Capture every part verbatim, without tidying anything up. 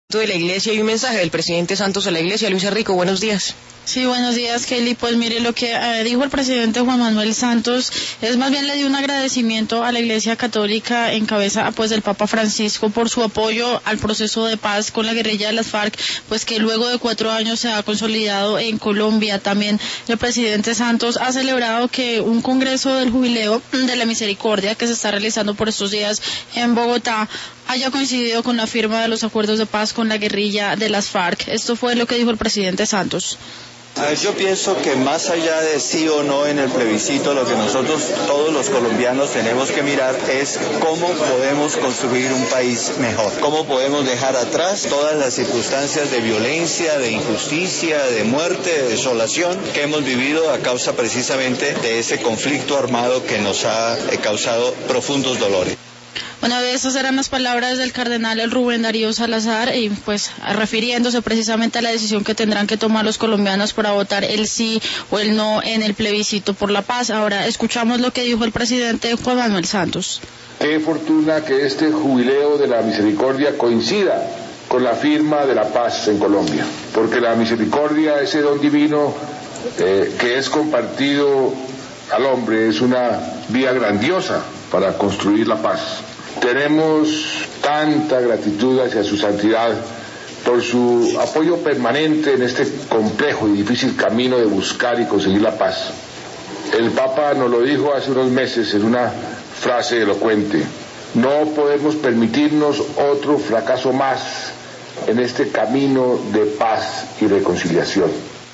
de la iglesia y un mensaje del presidente Santos a la iglesia. Luisa Rico, buenos días. Sí, buenos días, Kelly. Pues mire, lo que eh, dijo el presidente Juan Manuel Santos es más bien le dio un agradecimiento a la Iglesia Católica en cabeza pues del Papa Francisco por su apoyo al proceso de paz con la guerrilla de las FARC, pues que luego de cuatro años se ha consolidado en Colombia. También el presidente Santos ha celebrado que un congreso del jubileo de la misericordia que se está realizando por estos días en Bogotá haya coincidido con la firma de los acuerdos de paz con la guerrilla de las FARC. Esto fue lo que dijo el presidente Santos. A ver, yo pienso que más allá de sí o no en el plebiscito, lo que nosotros, todos los colombianos, tenemos que mirar es cómo podemos construir un país mejor, cómo podemos dejar atrás todas las circunstancias de violencia, de injusticia, de muerte, de desolación que hemos vivido a causa precisamente de ese conflicto armado que nos ha causado profundos dolores. Bueno, esas eran las palabras del cardenal Rubén Darío Salazar, y pues refiriéndose precisamente a la decisión que tendrán que tomar los colombianos para votar el sí o el no en el plebiscito por la paz. Ahora escuchamos lo que dijo el presidente Juan Manuel Santos. Qué fortuna que este jubileo de la misericordia coincida con la firma de la paz en Colombia, porque la misericordia, ese don divino eh, que es compartido al hombre, es una vía grandiosa para construir la paz. Tenemos tanta gratitud hacia su santidad por su apoyo permanente en este complejo y difícil camino de buscar y conseguir la paz. El Papa nos lo dijo hace unos meses en una frase elocuente: no podemos permitirnos otro fracaso más en este camino de paz y reconciliación.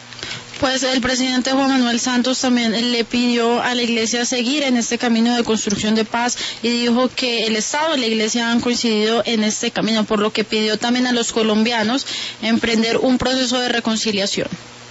Pues el presidente Juan Manuel Santos también le pidió a la iglesia seguir en este camino de construcción de paz y dijo que el Estado y la iglesia han coincidido en este camino, por lo que pidió también a los colombianos emprender un proceso de reconciliación.